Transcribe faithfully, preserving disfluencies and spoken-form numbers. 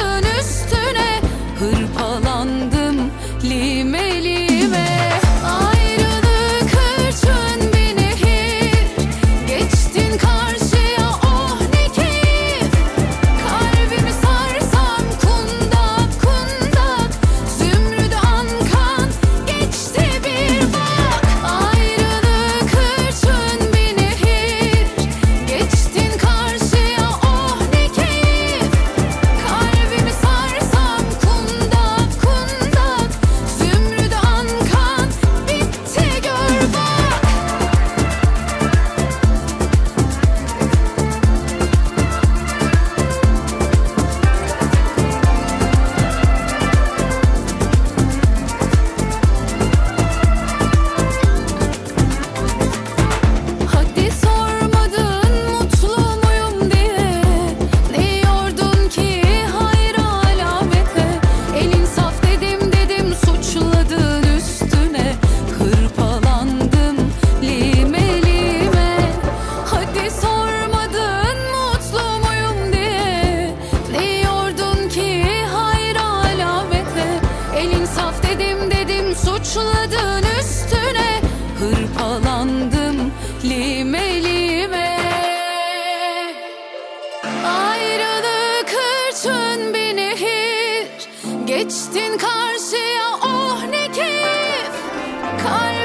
suçladın üstüne. Hırpalandım lime lime. Ayrılık hırçın bir nehir, geçtin karşıya oh ne keyif. Kalbimi sarsam kundak kundak, zümrüdü ankan geçti bir bak. Ayrılık hırçın bir nehir, geçtin karşıya oh ne keyif. Kalbimi sarsam kundak kundak, zümrüdü ankan bitti gör bak. Hadi sormadın mutlu muyum diye, ne yordun ki hayır alamete. Elin saf dedim dedim suçladın üstüne. Hırpalandım lime lime. Hadi sormadın mutlu muyum diye, ne yordun ki hayır alamete. Elin saf dedim dedim suçladın üstüne. Hırpalandım lime lime. Ayrılık hırçın bir nehir, geçtin karşıya oh ne keyif. Kalbimi